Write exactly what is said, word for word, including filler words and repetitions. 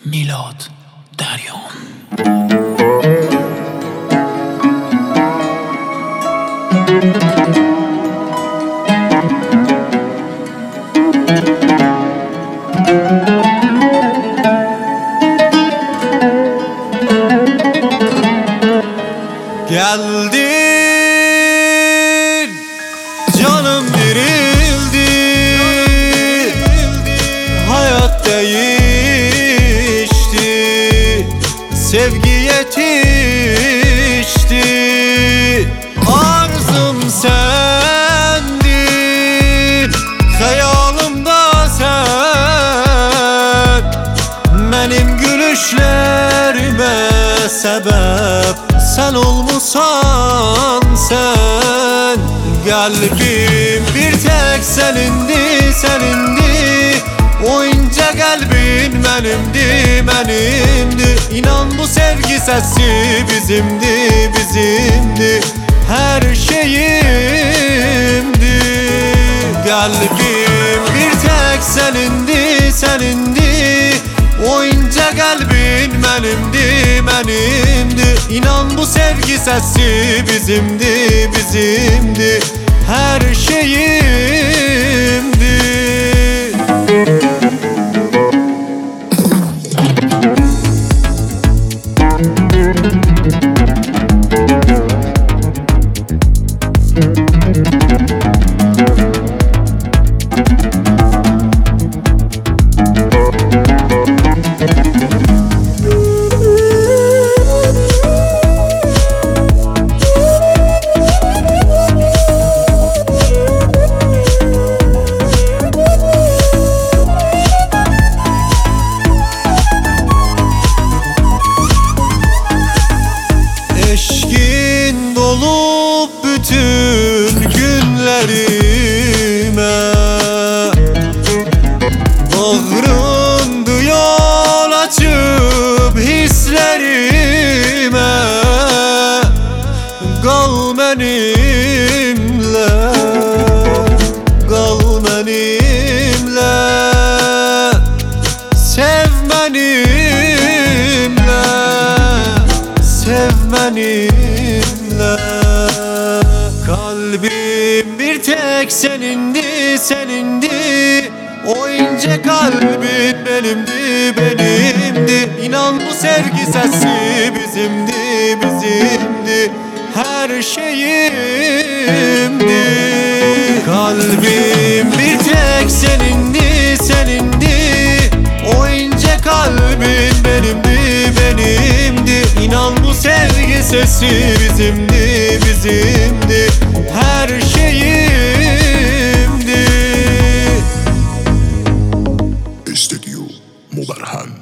میلاد دریان. Geldin, canım dirildi, hayat değişti, sevgi yetişti, arzum sendin, hayalımda sen, benim gülüşlerime sebep sen olmusan sen. Kalbim bir tek senindi, senindi, o ince kalbin benimdi, benimdi. İnan bu sevgi sesi bizimdi, bizimdi, her şeyimdi. Kalbim bir tek senindi, senindi, o ince kalbin benimdi, benimdi. İnan bu sevgi sesi bizimdi, bizimdi, her şeyimdi. Eşkin dolup bütün günlerime, bağrındı yol açıp hislerime. Kal benimle, kal benimle, sev benimle, sev benimle. Kalbim bir tek senindi, senindi, o ince kalbin benimdi, benimdi. İnan bu sevgi sesi bizimdi, bizimdi, her şeyimdi. Kalbim bir tek senindi, senindi, o ince kalbin benimdi, benimdi. İnan bu sevgi sesi bizimdi, bizimdi, her şeyimdi. İstediyor Mubarhan.